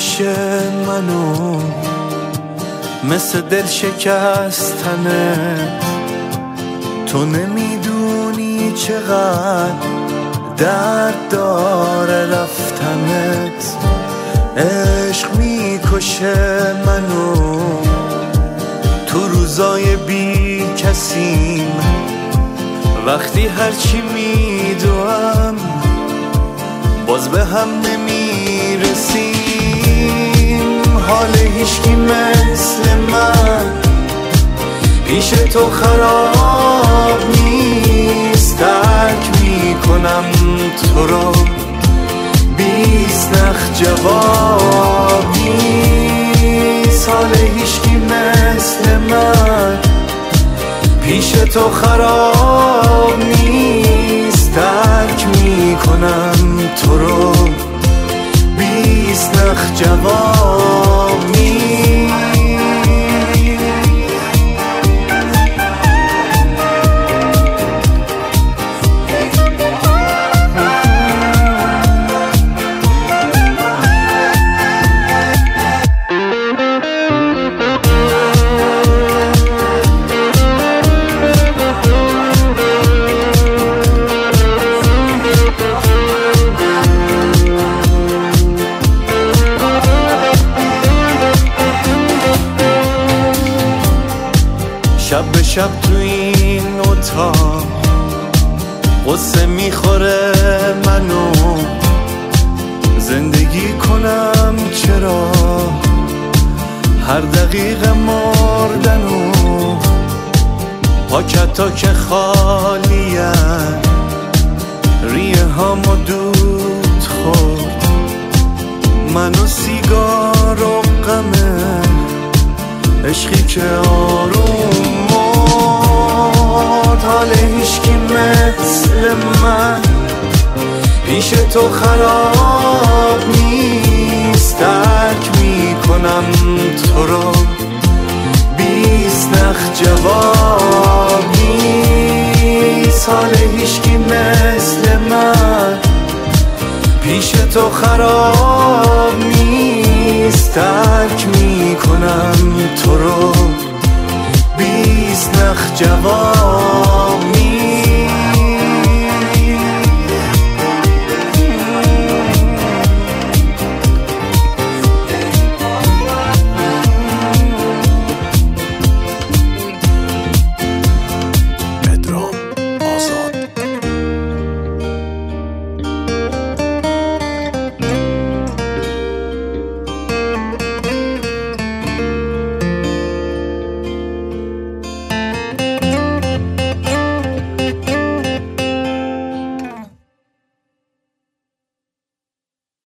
میکشه منو مثل دل شکستنه. تو نمیدونی چقدر درد داره رفتنت. عشق میکشه منو تو روزای بی کسیم، وقتی هرچی میدوام باز به هم نمیرسیم. حال هیچکی مثل من پیش تو خراب نیست. درک میکنم تو رو، بیست نخ جواب نیست. حال هیچکی مثل من پیش تو خراب نیست. درک میکنم تو رو، بیست نخ جواب نیست. شب به شب تو این اتاق قصه میخوره منو. زندگی کنم چرا هر دقیقه مردنو. پاکتا که خالیه ریه هامو دود خورد. منو سیگار و غمه عشقی که آروم مرد. حال هیچکی مثل من پیش تو خراب نیست. درک میکنم تو رو، بیست نخ جواب نیست. حال هیچکی مثل من پیش تو خراب نیست. درک میکنم تو رو، بیست نخ جواب